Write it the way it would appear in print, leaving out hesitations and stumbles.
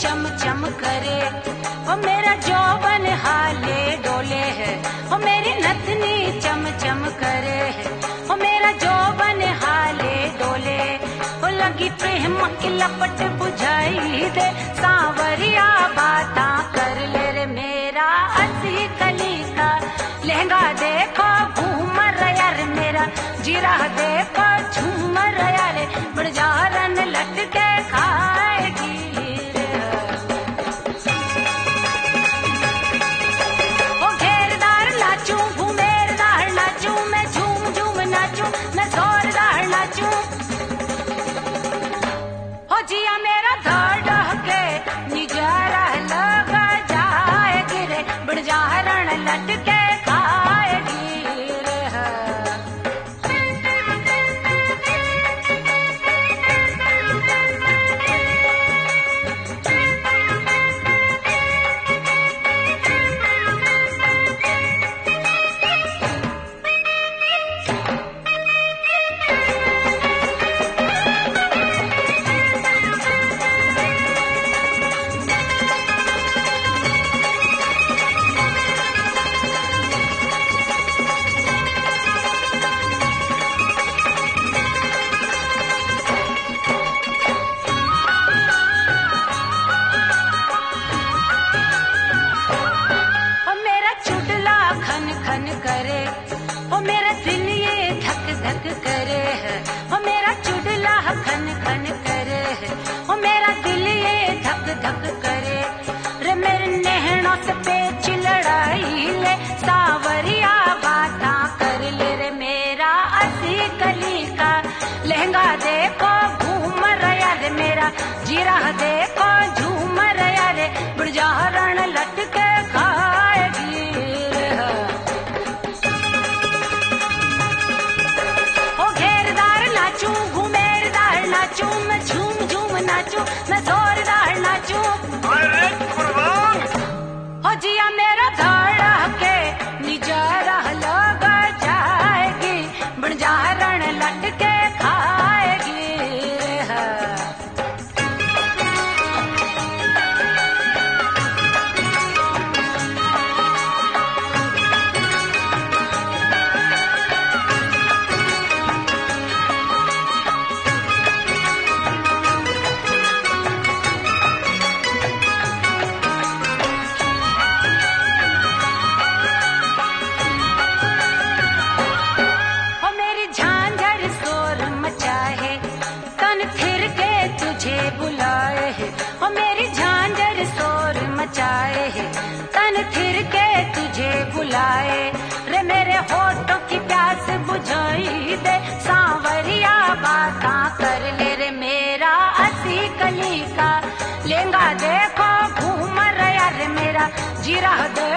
चम चम करे, वो मेरा जौवन हाले डोले है, वो मेरी नथनी चम चम करे है, वो मेरा जौवन हाले डोले। वो लगी प्रेम की लपट बुझाई दे, सांवरिया बाता कर ले रे मेरा अस्सी कली का लहंगा देखो घूमर यार मेरा, जीरा देखो झूमर यार बड़जारन लटके खाएगी रे। ओ घेरदार नाचू घूमेरदार नाचू, मैं झूम झूम नाचू, मैं जोरदार नाचू। हो जिया मेरा धड़ के निजारा लगा जाएगी रे, बड़जारन लटके करे, ओ मेरा दिल ये धक धक करे है, ओ मेरा चुड़ला खन खन करे है, ओ मेरा दिल ये धक धक करे रे। मेरे नैनों से पेच लड़ाई ले, सावरिया बाता कर ले रे मेरा अस्सी कली का लहंगा देखो घूमर यार मेरा, जीरा देखो झूमर यार बड़जारन लटके खाएगी रे। घूमेरदार नाचू, मैं झूम झूम नाचू, मैं जोरदार नाचू। हो जिया मेरा धड़ के निजारा लगा जाएगी, बड़जारन लटके खाएगी रे। बुलाए है, ओ मेरी झांझर शोर मचाए है, तन फिर के तुझे बुलाए रे। मेरे होठों की प्यास बुझाई दे, सांवरिया बाता कर ले रे मेरा अस्सी कली का लहंगा देखो घूमर यार मेरा, जीरा